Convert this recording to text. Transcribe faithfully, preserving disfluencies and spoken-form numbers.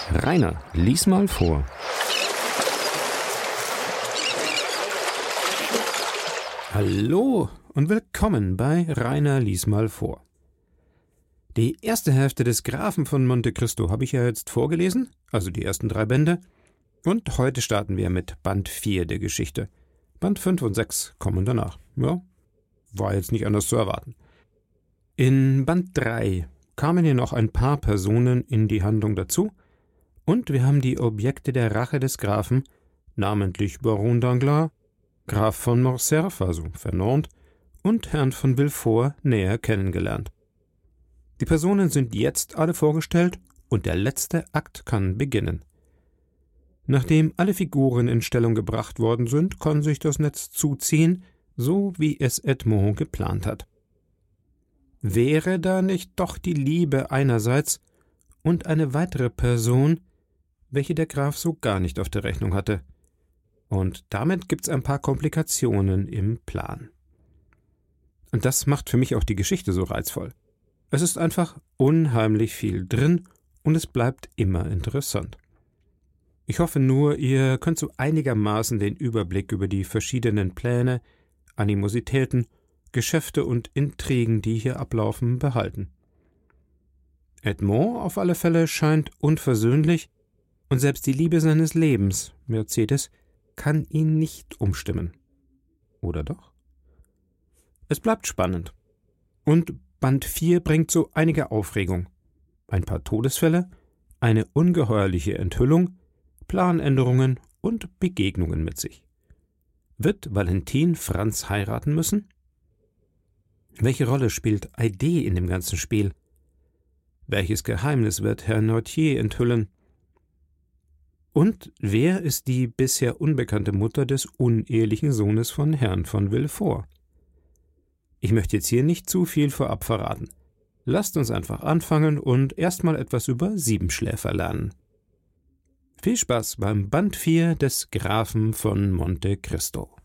Rainer, lies mal vor. Hallo und willkommen bei Rainer lies mal vor. Die erste Hälfte des Grafen von Monte Cristo habe ich ja jetzt vorgelesen, also die ersten drei Bände. Und heute starten wir mit Band vier der Geschichte. Band fünf und sechs kommen danach. Ja, war jetzt nicht anders zu erwarten. In Band drei kamen hier noch ein paar Personen in die Handlung dazu und wir haben die Objekte der Rache des Grafen, namentlich Baron Danglars, Graf von Morcerf, also Fernand, und Herrn von Villefort näher kennengelernt. Die Personen sind jetzt alle vorgestellt und der letzte Akt kann beginnen. Nachdem alle Figuren in Stellung gebracht worden sind, kann sich das Netz zuziehen, so wie es Edmond geplant hat. Wäre da nicht doch die Liebe einerseits und eine weitere Person, welche der Graf so gar nicht auf der Rechnung hatte. Und damit gibt's ein paar Komplikationen im Plan. Und das macht für mich auch die Geschichte so reizvoll. Es ist einfach unheimlich viel drin und es bleibt immer interessant. Ich hoffe nur, ihr könnt so einigermaßen den Überblick über die verschiedenen Pläne, Animositäten, Geschäfte und Intrigen, die hier ablaufen, behalten. Edmond auf alle Fälle scheint unversöhnlich und selbst die Liebe seines Lebens, Mercedes, kann ihn nicht umstimmen. Oder doch? Es bleibt spannend. Und Band vier bringt so einige Aufregung. Ein paar Todesfälle, eine ungeheuerliche Enthüllung, Planänderungen und Begegnungen mit sich. Wird Valentin Franz heiraten müssen? Welche Rolle spielt Haydée in dem ganzen Spiel? Welches Geheimnis wird Herr Noirtier enthüllen? Und wer ist die bisher unbekannte Mutter des unehelichen Sohnes von Herrn von Villefort? Ich möchte jetzt hier nicht zu viel vorab verraten. Lasst uns einfach anfangen und erstmal etwas über Siebenschläfer lernen. Viel Spaß beim Band vier des Grafen von Monte Cristo.